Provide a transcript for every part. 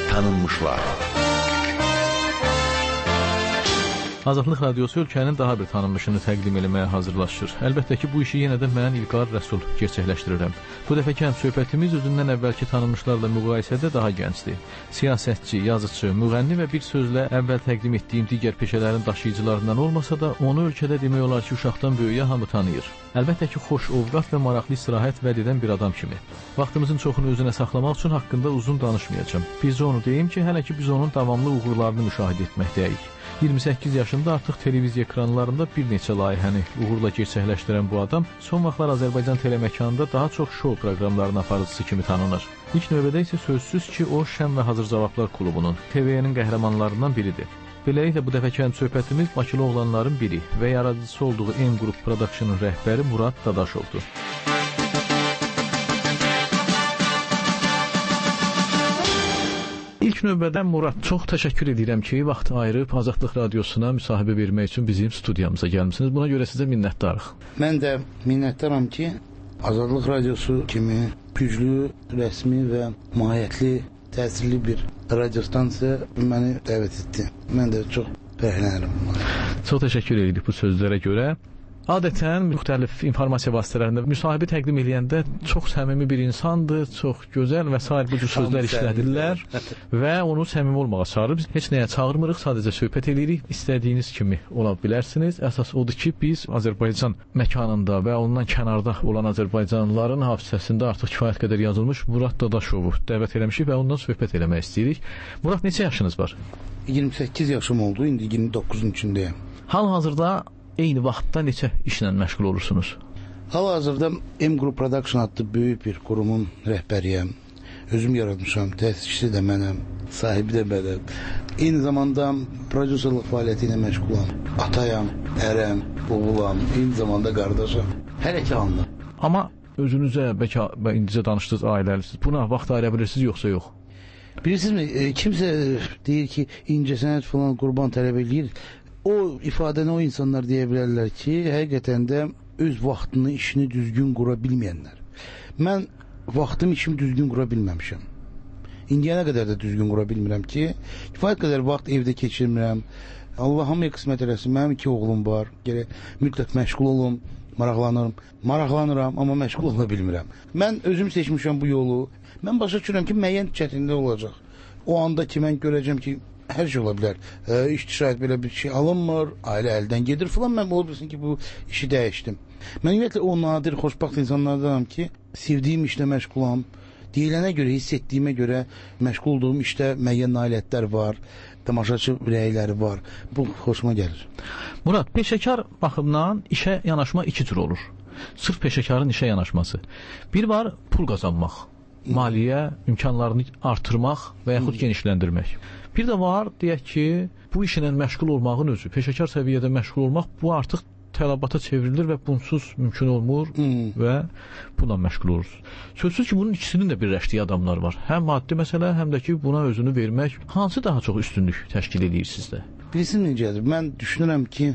Tanınmışlar. Azadlıq Radiosu ölkənin daha bir tanınmışını təqdim eləməyə hazırlaşır. Əlbəttə ki, bu işi yenə də mən İlqar Rəsul gerçəkləşdirirəm. Bu dəfəki həmsöhbətimiz özündən əvvəlki tanınmışlarla müqayisədə daha gəncdir. Siyasətçi, yazıcı, müğənni və bir sözlə əvvəl təqdim etdiyim digər peşələrin daşıyıcılarından olmasa da, onu ölkədə demək olar ki, uşaqdan böyüyə hamı tanıyır. Əlbəttə ki, xoş ovqat və maraqlı istirahət vəd edən bir adam kimi. Vaxtımızın çoxunu özünə saxlamaq üçün haqqında uzun danışmayacağım. Biz onu deyim ki, hələ ki biz onun davamlı uğurlarını müşahidə etməkdəyik. 28 yaşında artıq televiziya ekranlarında bir neçə layihəni uğurla gerçəkləşdirən bu adam son vaxtlar Azərbaycan teleməkanında daha çox şou proqramlarının aparıcısı kimi tanınır. İlk növbədə isə sözsüz ki, o Şən və Hazır Cavablar klubunun, TVN-in qəhrəmanlarından biridir. Beləliklə, bu dəfəki söhbətimiz Bakılı oğlanların biri və yaradıcısı olduğu M-Group Production'ın rəhbəri Murad Dadaşovdur. İlk növbədə Murad, çox təşəkkür edirəm ki, vaxt ayırıb Azadlıq Radiosuna müsahibə vermək üçün bizim studiyamıza gəlmişsiniz. Buna görə sizə minnətdarıq. Mən də minnətdaram ki, Azadlıq Radiosu kimi güclü, rəsmi və mahiyyətli, təsirli bir radiostansiya məni dəvət etdi. Mən də çox fərəhlənirəm. Çox təşəkkür edirik bu sözlərə görə. Adətən müxtəlif informasiya vasitələrində müsahibə təqdim edəndə çox səmimi bir insandır, çox gözəl və sair bu cür sözlər işlədirlər və onu səmimi olmağa çağırır. Biz heç nəyə çağırmırıq, sadəcə söhbət edirik. İstədiyiniz kimi ola bilərsiniz. Əsas odur ki, biz Azərbaycan məkanında və ondan kənarda olan Azərbaycanlıların hafizəsində artıq kifayət qədər yazılmış Murad Dadaşovu dəvət eləmişik və ondan söhbət eləmək istəyirik. Murad, neçə yaşınız var? 28 yaşım oldu, indi 29-un içindəyəm. Hal-hazırda eyni vaxtda neçə işlə məşğul olursunuz? Hal-hazırda M-Group Production adlı böyük bir qurumun rəhbəriyəm. Özüm yaratmışam, təsisçisi də mənəm, sahibi də mənəm. Eyni zamanda prodüserlik fəaliyyəti ilə məşğulam. Atayam, ərəm, oğulam, eyni zamanda qardaşam. Hər iki anlı. Amma özünüzə, bəlkə indicə danışdınız, ailəlisiniz. Buna vaxt ayıra bilirsiniz, yoxsa yox? Bilirsizmi, kimsə deyir ki, incəsənət falan qurban tələb edir. O ifadəni o insanlar deyə bilərlər ki, həqiqətən də öz vaxtını, işini düzgün qura bilməyənlər. Mən vaxtım, işimi düzgün qura bilməmişəm. İndiyənə qədər də düzgün qura bilmirəm ki, kifayət qədər vaxt evdə keçirmirəm. Allah hamıya qismət eləsin, mənim 2 oğlum var. Gərək mütləq məşğul olum, maraqlanıram, amma məşğul ola bilmirəm. Mən özüm seçmişəm bu yolu. Mən başa düşürəm ki, müəyyən çətinlik olacaq. O anda ki, mən görəcəm ki, hər şey ola bilər. İşçi şahid belə bir şey alınmır, ailə əldən gedir falan. Mən ola bilsin ki, bu işi dəyişdim. Mən ümumiyyətlə o nadir, xoşbaxt insanlardanam ki, sevdiyim işlə məşğulam. Deyilənə görə, hiss etdiyimə görə məşğul olduğum işdə müəyyən nailiyyətlər var, tamaşaçı ürəkləri var. Bu xoşuma gəlir. Murad, peşəkar baxımdan işə yanaşma 2 tür olur. Sırf peşəkarın işə yanaşması. Bir var pul qazanmaq, maliyyə imkanlarını artırmaq və yaxud genişləndirmək. Bir də var, deyək ki, bu işlə məşğul olmağın özü, peşəkar səviyyədə məşğul olmaq, bu artıq tələbata çevrilir və bunsuz mümkün olmur və buna məşğul oluruz. Sözsüz ki, bunun ikisinin də birləşdiyi adamlar var. Həm maddi məsələ, həm də ki, buna özünü vermək hansı daha çox üstünlük təşkil edir sizdə? Bilirsiniz necədir? Mən düşünürəm ki,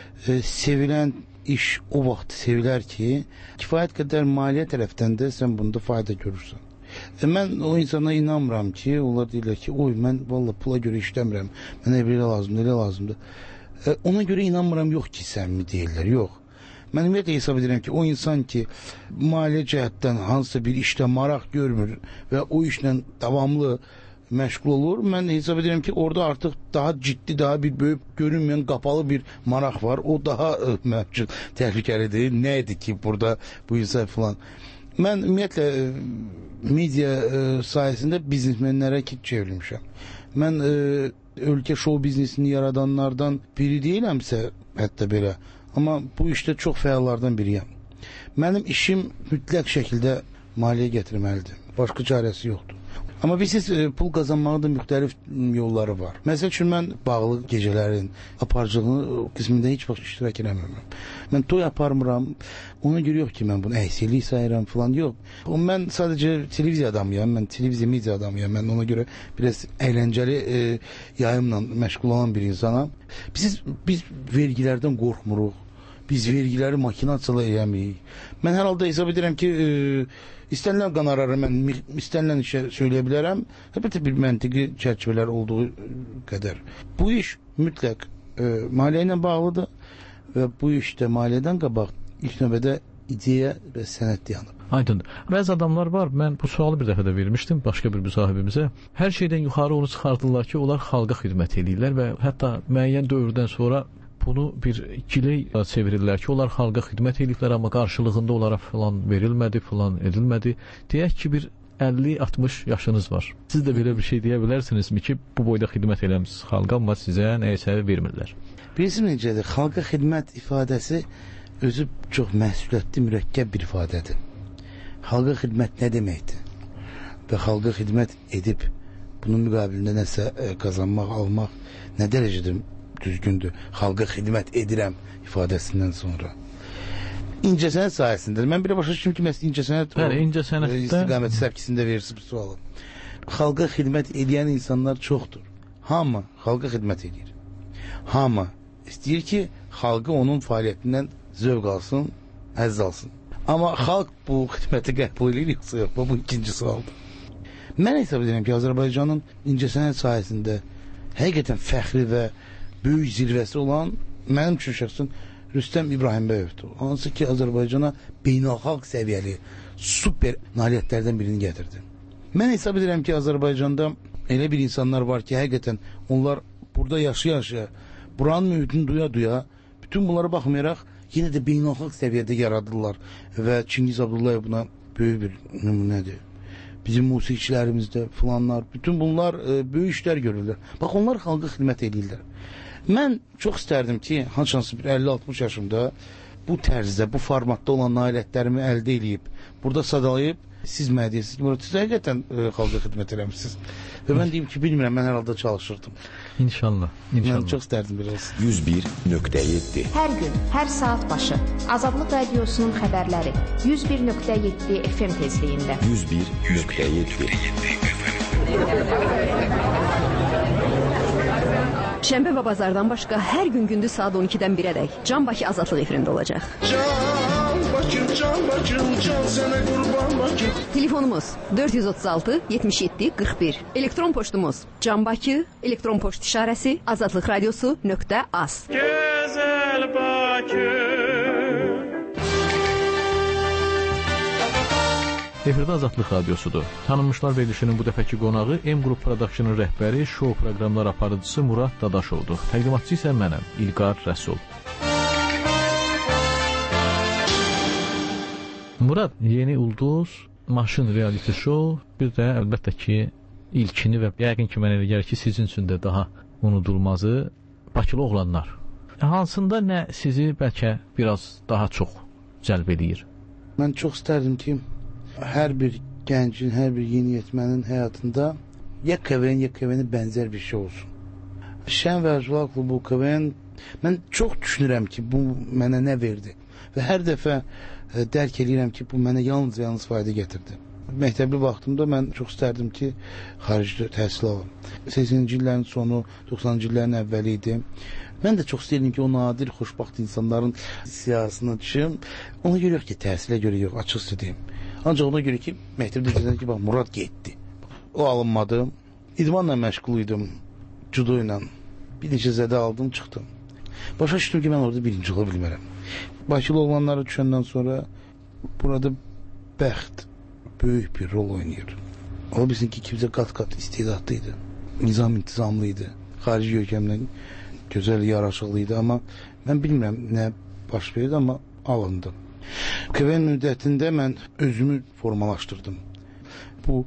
sevilən iş o vaxt sevilər ki, kifayət qədər maliyyə tərəfdən də sən bunda fayda görürsən. Mən o insana inanmıram ki, onlar deyirlər ki, oy, mən valla pula görə işləmirəm, mənə belə lazımdır, elə lazımdır. Ona görə inanmıram, yox ki, səmimi deyirlər, yox. Mən ümumiyyətlə hesab edirəm ki, o insan ki, maliyyə cəhətdən hansısa bir işlə maraq görmür və o işlə davamlı məşğul olur, mən hesab edirəm ki, orada artıq daha ciddi, daha bir böyük görünməyən, qapalı bir maraq var. O daha məhcul, təhlükəlidir. Nə idi ki, burada bu insan falan... Mən ümumiyyətlə media sayəsində biznesmenlərə çevrilmişəm. Mən ölkə şou biznesini yaradanlardan biri deyiləmsə, hətta belə, amma bu işdə çox fəallardan biriyəm. Mənim işim mütləq şəkildə maliyyə gətirməlidir. Başqa çarəsi yoxdur. Amma bilirsiniz, pul qazanmağın da müxtəlif yolları var. Məsəl üçün, mən bağlı gecələrin aparıcılığını qismində heç vaxt iştirak eləmirəm. Mən toy aparmıram, ona görə yox ki, mən bunu əhsilik sayıram falan, yox. Mən sadəcə televiziya adamıyam, mən televiziya media adamıyam, mən ona görə biraz əyləncəli yayımla məşğul olan bir insanam. Biz vergilərdən qorxmuruq. biz vergiləri makinaçıla eləməyik. Mən hər halda hesab edirəm ki, istənilən qanararı mən istənilən işə söyləyə bilərəm. Əlbəttə bir məntiqi çərçivələr olduğu qədər. Bu iş mütləq maliyyə ilə bağlıdır və bu işdə maliyyədən qabaq ilk növbədə ideya və sənət dayanır. Aydındır. Bəzi adamlar var, mən bu sualı bir dəfə də vermişdim başqa bir müsahibimizə. Hər şeydən yuxarı onu çıxardırlar ki, onlar xalqa xidmət edirlər və hətta müəyyən dövrdən sonra bunu bir ikili çevirirlər ki, onlar xalqa xidmət edirlər, amma qarşılığında onlara filan verilmədi, filan edilmədi. Deyək ki, bir 50-60 yaşınız var. Siz də belə bir şey deyə bilərsinizmi ki, bu boyda xidmət eləmisiniz xalqa, amma sizə nəyisə vermirlər? Bilirsiniz necədir? Xalqa xidmət ifadəsi özü çox məsuliyyətli, mürəkkəb bir ifadədir. Xalqa xidmət nə deməkdir? Və xalqa xidmət edib bunun müqabilində nəsə qazanmaq, almaq nə dərəcədə düzgündür? Xalqa xidmət edirəm ifadəsindən sonra. İncəsənət sayəsində. Mən belə başa düşdüm ki, məsələn incəsənət istiqaməti səpkisində verirsiniz bu sualı. Xalqa xidmət edən insanlar çoxdur. Hamı xalqa xidmət edir. Hamı istəyir ki, xalqı onun fəaliyyətindən zövq alsın, həzz alsın. Amma xalq bu xidməti qəbul edir, yoxsa yox? Bu ikinci sualdır. Mən hesab edirəm ki, Azərbaycanın incəsənət sayəsində həqiqətən fəxri və böyük zirvəsi olan mənim üçün şəxsən Rüstəm İbrahimbəyovdur. Hansı ki, Azərbaycana beynəlxalq səviyyəli super nailiyyətlərdən birini gətirdi. Mən hesab edirəm ki, Azərbaycanda elə bir insanlar var ki, həqiqətən onlar burada yaşaya-yaşaya, buranın mühitini duya-duya, bütün bunlara baxmayaraq, yenə də beynəlxalq səviyyədə yaradırlar və Çingiz Abdullayev buna böyük bir nümunədir. Bizim musiqiçilərimizdə filanlar, bütün bunlar böyük işlər görürlər. Bax, onlar xalqa xidmət edirlər. Mən çox istərdim ki, hansısa bir 50-60 yaşımda bu tərzdə, bu formatda olan nailiyyətlərimi əldə edib, burada sadalayıb, siz mənə deyirsiniz ki, siz həqiqətən xalqa xidmət eləmişsiniz. Və mən deyim ki, bilmirəm, mən hər halda çalışırdım. İnşallah. Mən çox istərdim bir olsun. 101.7 Hər gün, hər saat başı Azadlıq Radiosunun xəbərləri 101.7 FM tezliyində. 101.7 Şənbə və bazardan başqa hər gün gündüz saat 12-dən 1-ədək Can Bakı Azadlıq efirində olacaq. Can Bakım, can sənə qurban Bakım. Telefonumuz 436 77 41. Elektron poçtumuz canbakı, elektron poçt işarəsi azadlıqradiosu.az. Gözəl Bakım. Efirdə Azadlıq Radiosudur. Tanınmışlar verilişinin bu dəfəki qonağı M Group Production-ın rəhbəri, şou proqramlar aparıcısı Murad Dadaşovdur. Təqdimatçı isə mənəm, İlqar Rəsul. Murad, Yeni Ulduz, Maşın reality show, bir də əlbəttə ki, ilkini və yəqin ki, mən elə gəlir ki, sizin üçün də daha unudulmazı Bakılı oğlanlar. Hansında nə sizi bəlkə biraz daha çox cəlb edir? Mən çox istərdim ki, hər bir gəncin, hər bir yeniyetmənin həyatında ya KVN bənzər bir şey olsun. Şən və Əclal klubu KVN, mən çox düşünürəm ki, bu mənə nə verdi və hər dəfə dərk edirəm ki, bu mənə yalnız fayda gətirdi. Məktəbli vaxtımda mən çox istərdim ki, xaricdə təhsil alım. 80-ci illərin sonu, 90-cı illərin əvvəli idi. Mən də çox istəyirdim ki, o nadir, xoşbaxt insanların siyasına düşüm. Ona görə yox ki, təhsilə görə yox, açıq istədiyim. Ancaq ona görə ki, məktəbdə deyilən ki, bax, Murad getdi. O alınmadı. İdmanla məşğul idim, judo ilə. Bir neçə zədə aldım, çıxdım. Başa düşdüm ki, mən orada birinci ola bilmərəm. Bakılı olanlara düşəndən sonra burada bəxt böyük bir rol oynayır. O bilsin ki, kimsə qat-qat istedatlıydı. Nizam-intizamlıydı. Xarici görkəmlə gözəl, yaraşıqlıydı. Amma mən bilmirəm nə baş verdi, amma alındım. KVN müddətində mən özümü formalaşdırdım. Bu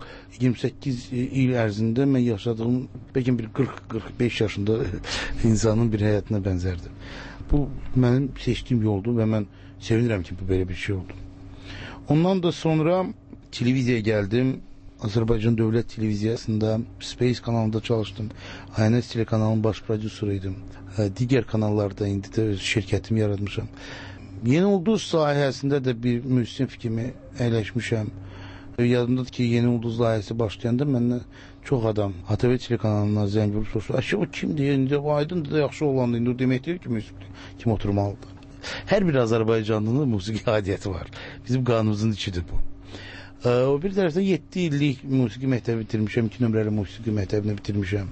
28 il ərzində mən yaşadığım bəlkə bir 40-45 yaşında insanın bir həyatına bənzərdi. Bu mənim seçdiyim yoldur və mən sevinirəm ki, bu belə bir şey oldu. Ondan da sonra televiziyaya gəldim. Azərbaycan Dövlət Televiziyasında Space kanalında çalışdım. ANS telekanalının baş prodüseriydim. Digər kanallarda indi də şirkətimi yaratmışam. Yeni Ulduz sahəsində də bir müsnif kimi əyləşmişəm. Yadımdadır ki, Yeni Ulduz layihəsi başlayanda məndən çox adam ATV telekanalına zəng vurub soruşdu. Aşı o kimdir? İndi Aydın da yaxşı olandı. İndi o demək deyil ki, müsnif kim oturmalıdır. Hər bir Azərbaycanlının musiqi aidiyyəti var. Bizim qanunumuzun içidir bu. O bir tərəfdən 7 illik musiqi məktəbi bitirmişəm, 2 nömrəli musiqi məktəbini bitirmişəm.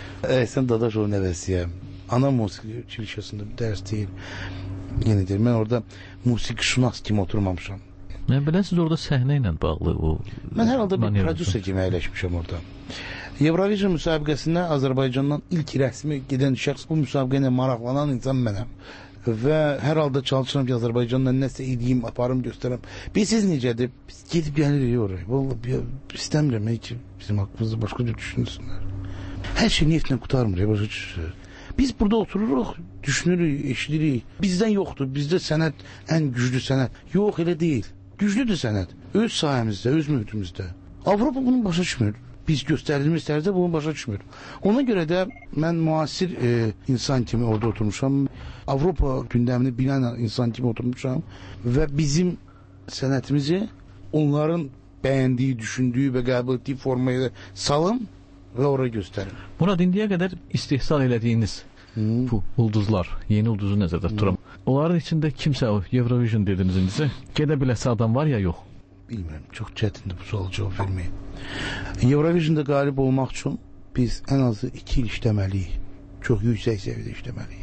Əhsən Dadaşoğlu nəvəsiyəm. Ana musiqi çilişəsində bir dərs deyil. Yenə deyir, mən orada musiqi şünas kimi oturmamışam. Mən bilən siz orada səhnə ilə bağlı o... Mən hər halda bir prodüser kimi əyləşmişəm orada. Eurovision müsabiqəsində Azərbaycandan ilk rəsmi gedən şəxs, bu müsabiqə ilə maraqlanan insan mənəm. Və hər halda çalışıram ki, Azərbaycanla nəsə edeyim, aparım, göstərəm. Bilirsiniz necədir? Biz gedib gəlirik oraya. Vallahi istəmirəm ki, bizim haqqımızda başqa cür düşünsünlər. Hər şey niyyətlə qutarmır, başa düşürsünüz. Biz burada otururuq, düşünürük, eşidirik. Bizdən yoxdur, bizdə sənət ən güclü sənət. Yox, elə deyil. Güclüdür sənət. Öz sahəmizdə, öz mühitimizdə. Avropa bunu başa düşmür. Biz göstərdiyimiz tərzdə bunu başa düşmür. Ona görə də mən müasir insan kimi orada oturmuşam. Avropa gündəmini bilən insan kimi oturmuşam və bizim sənətimizi onların bəyəndiyi, düşündüyü və qəbul etdiyi formaya salım və oraya göstərim. Murad, indiyə qədər istehsal elədiyiniz bu ulduzlar, yeni ulduzu nəzərdə tuturam. Onların içində kimsə, Eurovision dediniz indisi, gedə biləsi adam var ya, yox? Bilmirəm, çox çətindir bu sual cavab verməyi. Eurovisionda qalib olmaq üçün biz ən azı 2 il işləməliyik. Çox yüksək səviyyədə işləməliyik.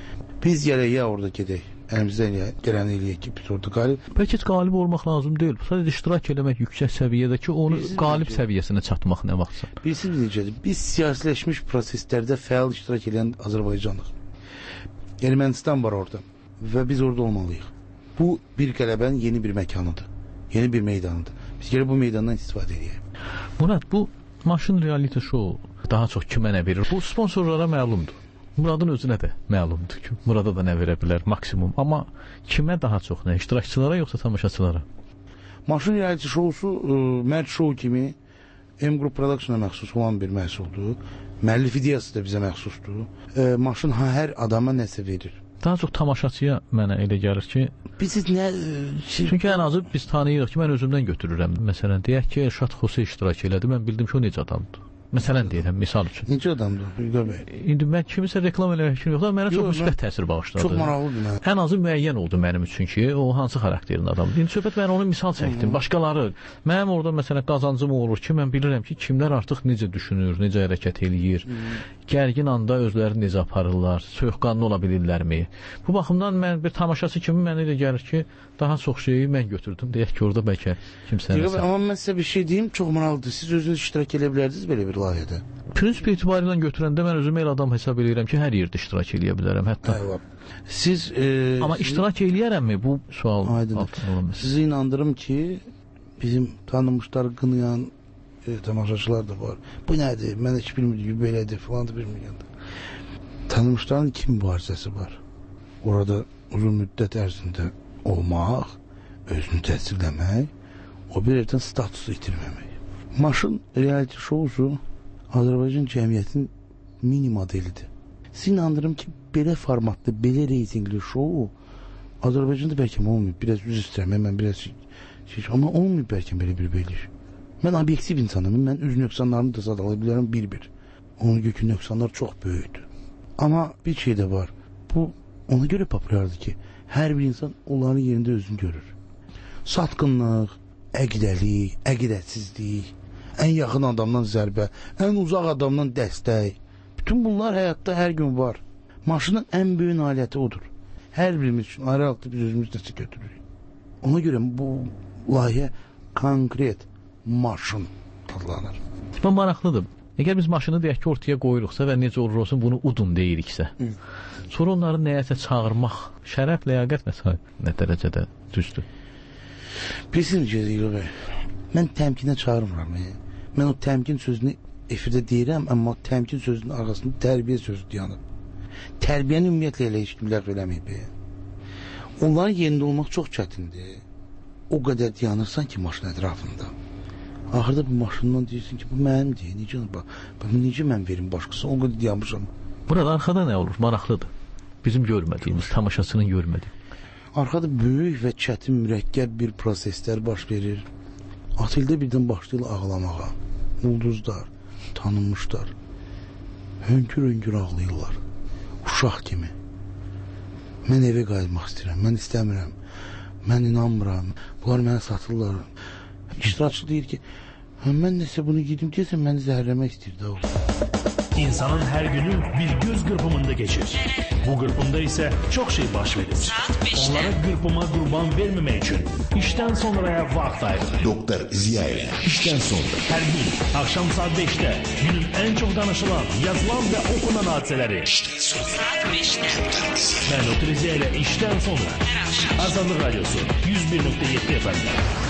Biz gələk ya orada gedək. Əlimizdən gələn eləyək ki, biz orada qalib. Bəlkə qalib olmaq lazım deyil. Sadəcə iştirak eləmək yüksək səviyyədə ki, onu qalib səviyyəsinə çatmaq nə vaxtsa. Bilirsiniz necədir? Biz siyasiləşmiş proseslərdə fəal iştirak edən Azərbaycanlıq. Ermənistan var orada və biz orada olmalıyıq. Bu bir qələbənin yeni bir məkanıdır. Yeni bir meydanıdır. Biz gəlib bu meydandan istifadə edəyik. Murad, bu maşın reality show daha çox kimə nə verir? Bu sponsorlara məlumdur. Muradın özünə də məlumdur ki, Murada da nə verə bilər maksimum. Amma kimə daha çox nə? İştirakçılara yoxsa tamaşaçılara? Maşın reality showsu Mərd Show kimi M Group Production'a məxsus olan bir məhsuldur. Müəllif ideyası da bizə məxsusdur. Maşın hər adama nəsə verir. Daha çox tamaşaçıya mənə elə gəlir ki, biz nə çünki ən azı biz tanıyırıq ki, mən özümdən götürürəm. Məsələn, deyək ki, Elşad Xosey iştirak elədi, mən bildim ki, o necə adamdır. Məsələn deyirəm, misal üçün. Necə adamdır? İlqar bəy. İndi mən kimisə reklam eləmək üçün yoxdur, mənə çox müsbət təsir bağışladı. Çox maraqlıdır mənə. Ən azı müəyyən oldu mənim üçün ki, o hansı xarakterin adamdır. İndi söhbət mən onu misal çəkdim. Başqaları, mənim orada məsələn qazancım olur ki, mən bilirəm ki, kimlər artıq necə düşünür, necə hərəkət eləyir, gərgin anda özlərini necə aparırlar, soyuqqanlı ola bilirlərmi? Bu baxımdan mən bir tamaşaçı kimi mənə elə gəlir ki, daha çox şeyi mən götürdüm. Deyək ki, orada bəlkə kimsə nəsə. Amma mən sizə bir şey deyim, çox maraqlıdır. Siz özünüz iştirak edə bilərdiniz belə bir layihədə. Prinsip etibarilə götürəndə mən özümü elə adam hesab edirəm ki, hər yerdə iştirak edə bilərəm. Hətta. Siz amma iştirak eləyərəmmi? Bu sual aydındır. Sizi inandırım ki, bizim tanınmışları qınayan tamaşaçılar da var. Bu nədir? Mən heç bilmirdim, belədir falan da bilmirəm. Tanınmışların iki mübarizəsi var. Orada uzun müddət ərzində olmaq, özünü təsdiqləmək, o bir yerdən statusu itirməmək. Maşın reality showsu Azərbaycan cəmiyyətinin mini modelidir. Siz inandırım ki, belə formatlı, belə reytingli show Azərbaycanda bəlkə olmuyor. Biraz üz istəyəm, mən biraz şey, amma olmuyor bəlkə belə bir iş. Mən obyektiv insanım, mən öz nöqsanlarımı da sadala bilərəm bir-bir. Onun gökü nöqsanlar çox böyükdür. Amma bir şey də var, bu ona görə populyardır ki, hər bir insan onların yerində özünü görür. Satqınlıq, əqidəlik, əqidətsizlik, ən yaxın adamdan zərbə, ən uzaq adamdan dəstək. Bütün bunlar həyatda hər gün var. Maşının ən böyük nailiyyəti odur. Hər birimiz üçün ayrı halda biz özümüz nəsə götürürük. Ona görə bu layihə konkret maşın adlanır. Bu maraqlıdır. Əgər biz maşını deyək ki, ortaya qoyuruqsa və necə olur olsun bunu udun deyiriksə, sonra onları nəyəsə çağırmaq, şərəf, ləyaqət və nə dərəcədə düzdür? Bilirsiniz ki, İlqar bəy, mən təmkinə çağırmıram. Mən o təmkin sözünü efirdə deyirəm, amma təmkin sözünün arasında tərbiyə sözü dayanır. Tərbiyəni ümumiyyətlə elə heç kim ləğv eləməyib. Onların yerində olmaq çox çətindir. O qədər dayanırsan ki, maşın ətrafında. Axırda bu maşından deyirsin ki, bu mənimdir. Necə mən verim başqası? O qədər dayanmışam. Burada arxada nə olur? Maraqlıdır. Bizim görmədiyimiz, tamaşasının görmədiyi. Arxada böyük və çətin, mürəkkəb bir proseslər baş verir. Atildə birdən başlayırlar ağlamağa. Ulduzlar, tanınmışlar. Hönkür-hönkür ağlayırlar. Uşaq kimi. Mən evə qayıtmaq istəyirəm, mən istəmirəm, mən inanmıram, bunlar mənə satırlar. İştirakçı deyir ki, mən nəsə bunu yedim deyəsən, məni zəhərləmək istəyirdi o. İnsanın her günü bir göz kırpımında geçir. Bu kırpımda ise çok şey baş verir. Onlara kırpıma kurban vermemek için işten sonraya vakit ayırır. Doktor Ziya ile işten sonra. Her gün akşam saat 5'te günün en çok danışılan, yazılan ve okunan hadiseleri. İşten sonra. Saat 5'te. Ben Doktor Ziya ile işten sonra. Azadlık Radyosu 101.7 efendim.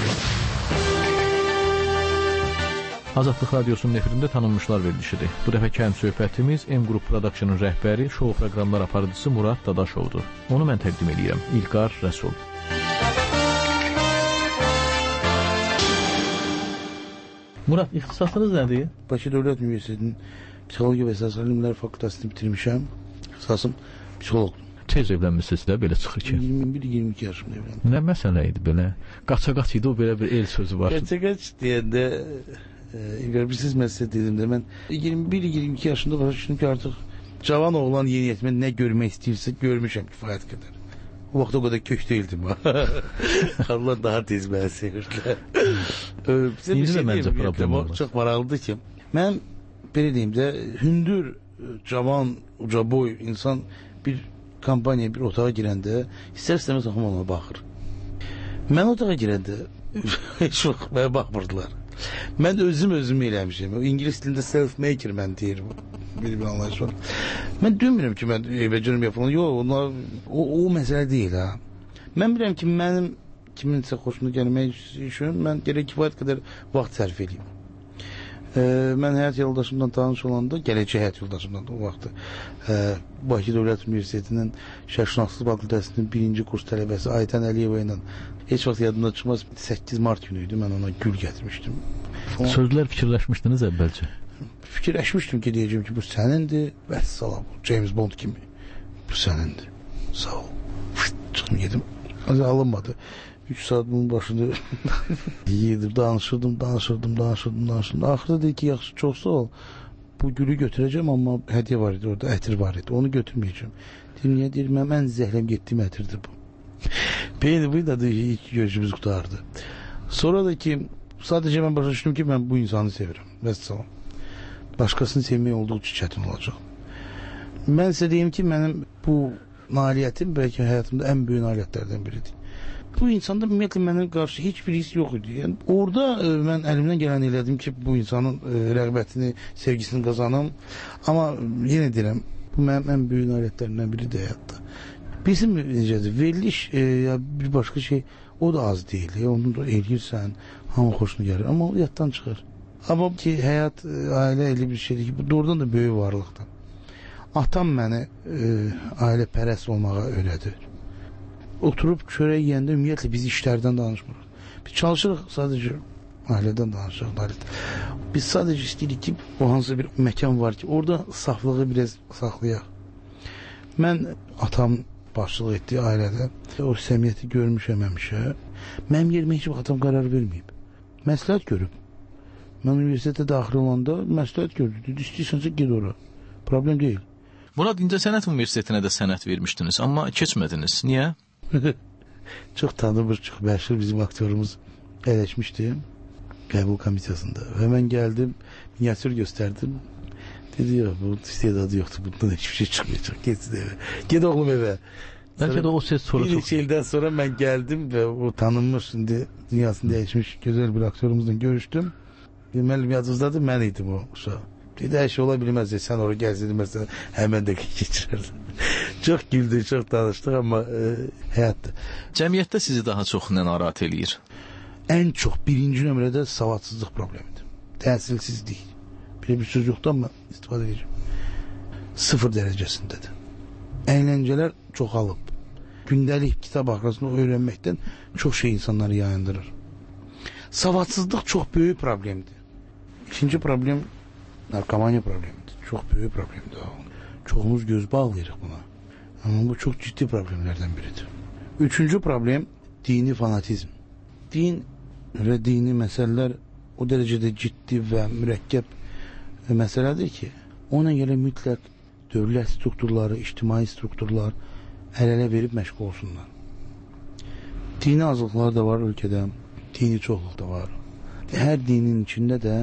Azadlıq Radiosunun efirində tanınmışlar verilişidir. Bu dəfəki həmsöhbətimiz M Group Production-ın rəhbəri, şou proqramlar aparıcısı Murad Dadaşovdur. Onu mən təqdim edirəm. İlqar Rəsul. Murad, ixtisasınız nədir? Bakı Dövlət Üniversitetinin Psixologiya və Sosial İlmlər Fakültəsini bitirmişəm. İxtisasım psixoloqdur. Tez evlənmisiniz də, belə çıxır ki. 21-22 yaşımda evləndim. Nə məsələ idi belə? Qaça-qaç idi, o belə bir el sözü var. Qaça-qaç deyəndə İlqarsiz məsələ dedimdə mən 21-22 yaşında başa düşdüm ki, artıq cavan oğlan yeniyetmə nə görmək istəyirsə görmüşəm kifayət qədər. O vaxt o qədər kök değildim. Allah daha tez məni sevirdilər. İndi də məncə problem olmaz. Çox maraqlıdır ki, mən belə deyim də, hündür, cavan, uca boy insan bir kampaniya, bir otağa girəndə istər-istəməz hamı ona baxır. Mən otağa girəndə heç vaxt mənə baxmırdılar. Mən də özümü eləmişəm. İngilis dilində self-maker mən deyirəm. Bir anlayış var. Mən demirəm ki, mən evəcərim yapılan. Yox, onlar o məsələ deyil ha. Mən bilirəm ki, mənim kiminsə xoşuna gəlmək üçün mən gərək kifayət qədər vaxt sərf edeyim. Mən həyat yoldaşımdan tanış olanda, gələcək həyat yoldaşımdan o vaxtı Bakı Dövlət Üniversitetinin Şərqşünaslıq Fakültəsinin 1-ci kurs tələbəsi Aytən Əliyeva ilə heç vaxt yadımda çıxmaz 8 mart günü idi, mən ona gül gətirmişdim. Sözlər fikirləşmişdiniz əvvəlcə? Fikirləşmişdim ki, deyəcəm ki, bu sənindir, vəssalam, James Bond kimi, bu sənindir, sağ ol. Çıxım yedim, alınmadı. 3 saat bunun başında yedim, danışırdım. Axırda dedi ki, yaxşı, çox sağ ol. Bu gülü götürəcəm, amma hədiyyə var idi orada, ətir var idi. Onu götürməyəcəm. Deyim, niyə? Deyim, mən zəhləm getdiyim ətirdir bu. Beyni bu da ilk görüşümüz qutardı. Sonra da ki, sadəcə mən başa düşdüm ki, mən bu insanı sevirəm. Vəssalam. Başqasını sevmək olduğu üçün çətin olacaq. Mən sizə deyim ki, mənim bu nailiyyətim bəlkə həyatımda ən böyük nailiyyətlərdən biridir. Bu insanda ümumiyyətlə mənə qarşı heç bir his yox idi. Yəni, orada mən əlimdən gələni elədim ki, bu insanın rəğbətini, sevgisini qazanım. Amma yenə deyirəm, bu mənim ən böyük nailiyyətlərindən biridir həyatda. Bizim necədir, veriliş ya bir başqa şey, o da az deyil. Onu da eləyirsən, hamı xoşuna gəlir. Amma o yaddan çıxır. Amma ki, həyat, ailə elə bir şeydir ki, bu doğrudan da böyük varlıqdır. Atam məni ailə pərəst olmağa öyrədir. Oturub çörək yeyəndə ümumiyyətlə biz işlərdən danışmırıq. Biz çalışırıq sadəcə ailədən danışırıq. Biz sadəcə istəyirik ki, o hansı bir məkan var ki, orada saflığı biraz saxlayaq. Mən atam başçılıq etdiyi ailədə o səmiyyəti görmüşəm həmişə. Mənim yerimə heç vaxt atam qərar verməyib. Məsləhət görüb. Mən universitetə daxil olanda məsləhət gördü. Dedi, istəyirsənsə ged ora. Problem deyil. Murad, İncəsənət Universitetinə də sənət vermişdiniz, amma keçmədiniz. Niyə? Çox tanınmış, çox məşhur bizim aktörümüz əyləşmişdi qəbul komissiyasında və mən gəldim, minyatür göstərdim. Dedi, yox, bu istedadı yoxdur, bundan hiçbir şey çıxmayacaq, getsin evə. Ged oğlum evə. Bəlkə də o ses sonra çok... Bir ildən sonra mən gəldim və o tanınmış, şimdi dünyasını dəyişmiş gözəl bir aktörümüzlə görüşdüm. Deməli, yadınızdadır, mən idim o uşaq. Dedi, hər şey ola bilməz, sən oraya gəlsəydin, məsələn, həmən də keçirərdin. Çox güldük, çox danışdıq, amma həyatdır. Cəmiyyətdə sizi daha çox nə narahat eləyir? Ən çox birinci nömrədə savadsızlıq problemidir. Təhsilsizlik. Belə bir söz yoxdur, amma istifadə edəcəm. 0 dərəcəsindədir. Əyləncələr çoxalıb. Gündəlik kitab axırasını öyrənməkdən çox şey insanları yayındırır. Savadsızlıq çox böyük problemdir. İkinci problem narkomaniya problemidir. Çox böyük problemdir. Çoxumuz göz bağlayırıq buna. Amma bu çox ciddi problemlərdən biridir. Üçüncü problem dini fanatizm. Din və dini məsələlər o dərəcədə ciddi və mürəkkəb məsələdir ki, ona görə mütləq dövlət strukturları, ictimai strukturlar əl-ələ verib məşğul olsunlar. Dini azlıqlar da var ölkədə, dini çoxluq da var. Hər dinin içində də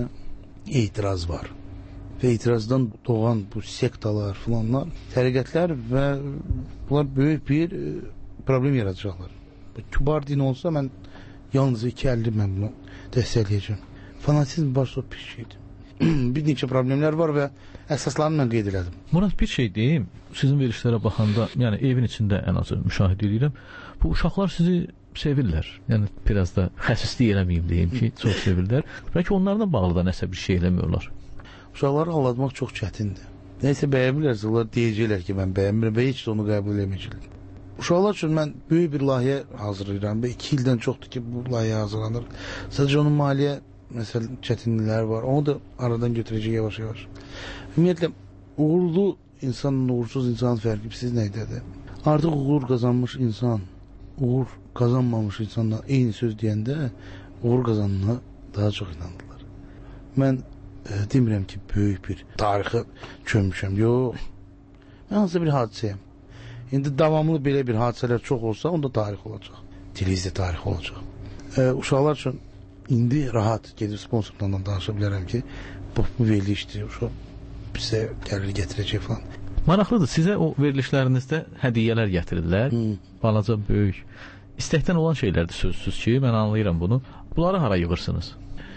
etiraz var. Və etirazdan doğan bu sektalar filanlar, təriqətlər və bunlar böyük bir problem yaradacaqlar. Kübar din olsa mən yalnız 250 mən bunu dəstəkləyəcəm. Fanatizm başqa bir şeydir. Bir neçə problemlər var və əsaslarını mən qeyd elədim. Murad, bir şey deyim, sizin verilişlərə baxanda, yəni evin içində ən azı müşahidə edirəm, bu uşaqlar sizi sevirlər. Yəni biraz da xəsislik eləməyim deyim ki, çox sevirlər. Bəlkə onlarla bağlı da nəsə bir şey eləmiyorlar. Uşaqları anlatmaq çox çətindir. Nəysə bəyənmirlərsə, onlar deyəcəklər ki, mən bəyənmirəm və heç də onu qəbul eləməyəcəklər. Uşaqlar üçün mən böyük bir layihə hazırlayıram və 2 ildən çoxdur ki, bu layihə hazırlanır. Sadəcə onun maliyyə məsələ çətinlikləri var. Onu da aradan götürəcək yavaş-yavaş. Ümumiyyətlə, uğurlu insanla uğursuz insanın fərqi siz nədədir? Artıq uğur qazanmış insan, uğur qazanmamış insanla eyni söz deyəndə uğur qazanına daha çox inandılar. Mən demirəm ki, böyük bir tarixə kömmüşəm. Yox, mən hansısa bir hadisəyəm. İndi davamlı belə bir hadisələr çox olsa, onda tarix olacaq. Televizdə tarix olacaq. Uşaqlar üçün indi rahat gedib sponsorlarla danışa bilərəm ki, bu verilişdir, uşaq bizə gəlir gətirəcək falan. Maraqlıdır, sizə o verilişlərinizdə hədiyyələr gətirirlər, balaca, böyük. İstəkdən olan şeylərdir sözsüz ki, mən anlayıram bunu. Bunları hara yığırsınız?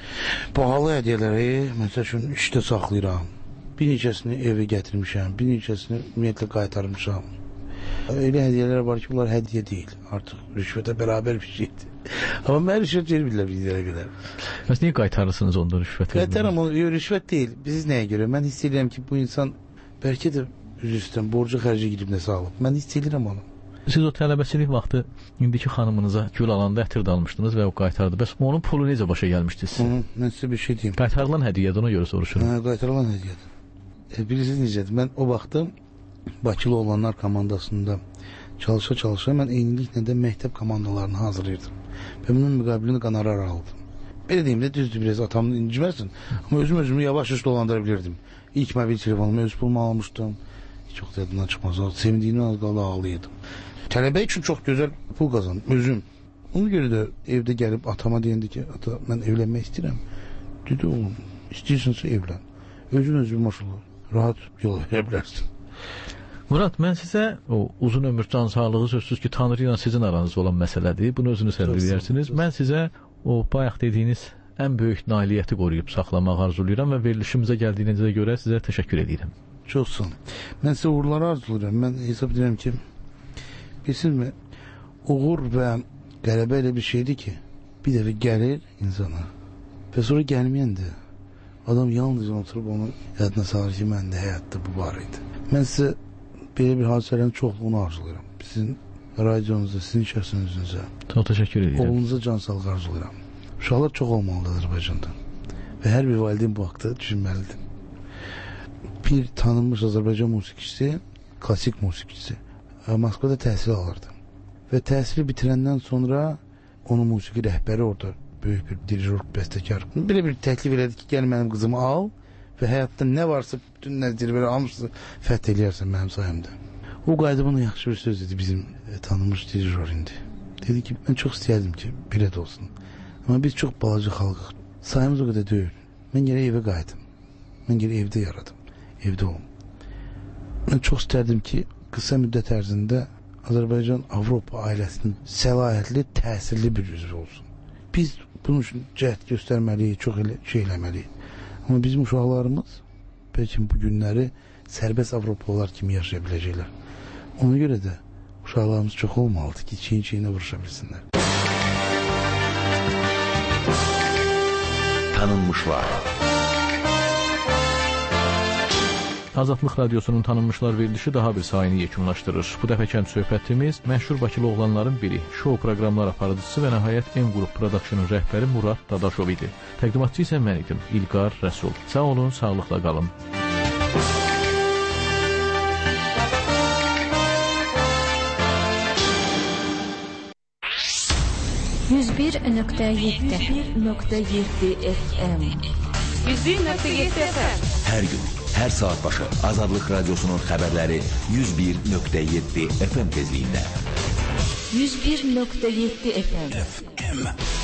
Bahalı hədiyyələri, məsəl üçün, işdə saxlayıram. Bir neçəsini evə gətirmişəm, bir neçəsini ümumiyyətlə qaytarmışam. Elə hədiyyələr var ki, bunlar hədiyyə deyil. Artıq rüşvətə bərabər bir şeydir. Amma mən rüşvət vermirlər bir yerə qədər. Bəs niyə qaytarırsınız onda rüşvət? Qaytarım, rüşvət deyil. Biz nəyə görə? Mən hiss edirəm ki, bu insan bəlkə də üzüstən borcu xərci girib nəsə alıb. Mən hiss edirəm onu. Siz o tələbəçilik vaxtı indiki xanımınıza gül alanda ətir dalmışdınız və o qaytardı. Bəs onun pulu necə başa gəlmişdi sizin? Mən sizə bir şey deyim. Qaytarılan hədiyyədir, ona görə soruşurum. Qaytarılan hədiyyədir. Bilirsiniz necədir? Mən o vaxtı Bakılı olanlar komandasında çalışa-çalışa mən eyniliklə də məktəb komandalarını hazırlayırdım. Və bunun müqabilində qonorar aldım. Belə deyim də düzdür, biraz atamını inciməsin. Amma özümü yavaş-yavaş dolandıra bilirdim. İlk mobil telefonumu öz pulumu almışdım. Çox yadından çıxmaz. Sevindiyimdən az qaldı ağlayırdım. Tələbə üçün çox gözəl pul qazandım, özüm. Ona görə də evdə gəlib atama deyəndə ki, ata, mən evlənmək istəyirəm. Dedi, oğlum, istəyirsinsə evlən. Özün maşallah, rahat yol verə bilərsin. Murad, mən sizə o uzun ömür, can sağlığı sözsüz ki, Tanrı ilə sizin aranızda olan məsələdir. Bunu özünüz əldə edərsiniz. Mən sizə o bayaq dediyiniz ən böyük nailiyyəti qoruyub saxlamaq arzulayıram və verilişimizə gəldiyinizə görə sizə təşəkkür edirəm. Çox sağ olun. Mən sizə uğurları arzulayıram. Mən hesab edirəm ki, bilsinizmi, uğur və qələbə elə bir şeydir ki, bir dəfə gəlir insana və sonra gəlməyəndə adam yalnız oturub onu yadına salır ki, məndə həyatda bu var idi. Mən sizə belə bir hadisələrin çoxluğunu arzulayıram. Sizin radionuza, sizin şəxsinizə. Çox təşəkkür edirəm. Oğlunuza can sağlığı arzulayıram. Uşaqlar çox olmalıdır Azərbaycanda. Və hər bir valideyn bu haqda düşünməlidir. Bir tanınmış Azərbaycan musiqiçisi, klasik musiqiçisi Moskvada təhsil alırdı. Və təhsili bitirəndən sonra onun musiqi rəhbəri orada böyük bir dirijor, bəstəkar. Belə bir təklif elədi ki, gəl mənim qızımı al və həyatda nə varsa bütün nəzirələri hamısı fəth eləyərsən mənim sayəmdə. O qayda bana yaxşı bir söz dedi bizim tanınmış dirijor indi. Dedi ki, mən çox istəyərdim ki, belə də olsun. Amma biz çox balaca xalqıq. Sayımız o qədər deyil. Mən gərək evə qayıdım. Mən gərək evdə yaradım. Evdə olum. Mən çox istərdim ki, qısa müddət ərzində Azərbaycan Avropa ailəsinin səlahiyyətli, təsirli bir üzvü olsun. Biz bunun üçün cəhd göstərməliyik, çox şey eləməliyik. Amma bizim uşaqlarımız bəlkə bu günləri sərbəst Avropalılar kimi yaşaya biləcəklər. Ona görə də uşaqlarımız çox olmalıdır ki, çiyin-çiyinə vuruşa bilsinlər. Tanınmışlar. Azadlıq Radiosunun tanınmışlar verilişi daha bir sayını yekunlaşdırır. Bu dəfəki söhbətimiz məşhur Bakılı oğlanların biri, şou proqramlar aparıcısı və nəhayət M Group Production'ın rəhbəri Murad Dadaşov idi. Təqdimatçı isə mən idim, İlqar Rəsul. Sağ olun, sağlıqla qalın. FM 101.7 FM Her gün Hər saat başı Azadlıq Radiosunun xəbərləri 101.7 FM tezliyində. 101.7 FM.